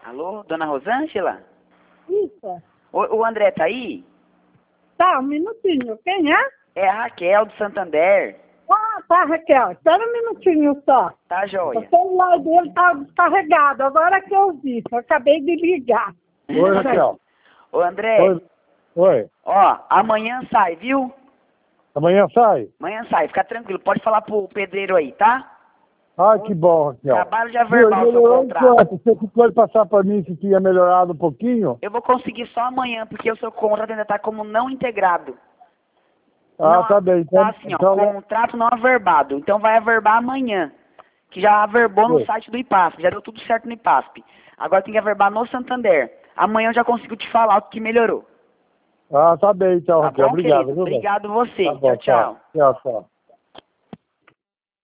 Alô, dona Rosângela? Isso. O André tá aí? Tá, um minutinho. Quem é? É a Raquel do Santander. Ah, tá, Raquel. Espera um minutinho só. Tá O joia. celular dele tá descarregado. Agora que eu vi. Eu acabei de ligar. Oi, Raquel. Ô, André, Oi. Oi. ó, amanhã sai, viu? Amanhã sai? Amanhã sai, fica tranquilo. Pode falar pro pedreiro aí, tá? Ah, que bom, Raquel. Trabalho de averbar o seu contrato. Quanto? Você pode passar para mim se tinha melhorado um pouquinho? Eu vou conseguir só amanhã, porque o seu contrato ainda tá como não integrado. Ah, Não, tá bem. Então, tá assim, ó, contrato não averbado. Então vai averbar amanhã. Que já averbou no Oi. site do IPASP, já deu tudo certo no IPASP. Agora tem que averbar no Santander. Amanhã eu já consigo te falar o que melhorou. Ah, tá bem, então, Tá Raquel. bom, Obrigado, querido? viu, bem? Obrigado você. Tá bom, Tchau, tchau. Tchau, tchau.